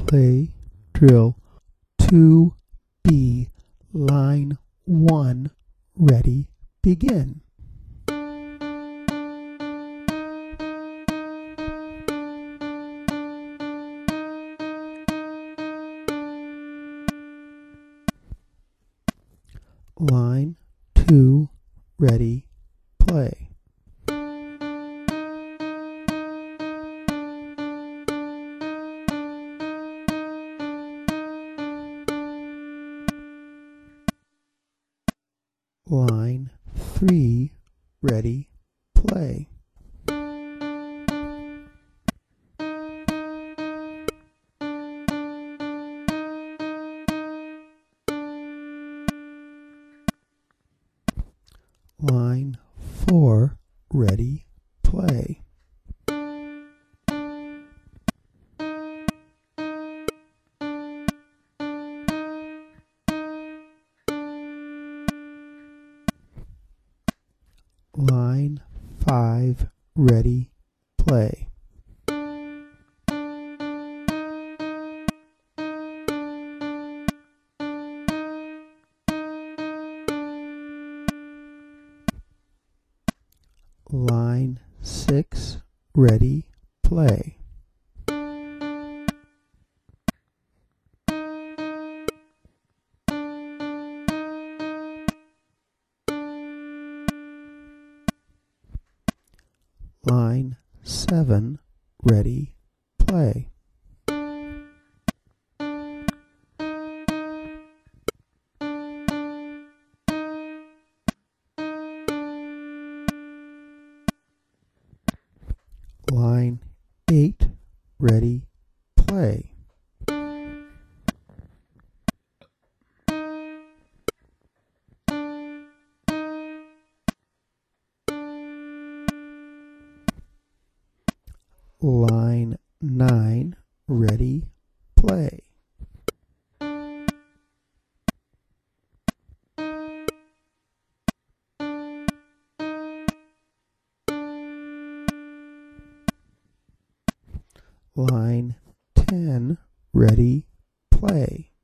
Play drill 2B, line 1, ready, begin. Line 2, ready, play. Line 3, ready, play. Line 4, ready, play. Line 5, ready, play. Line 6, ready, play. Line 7, ready, play. Line 8, ready, play. Line 9, ready, play. Line 10, ready, play.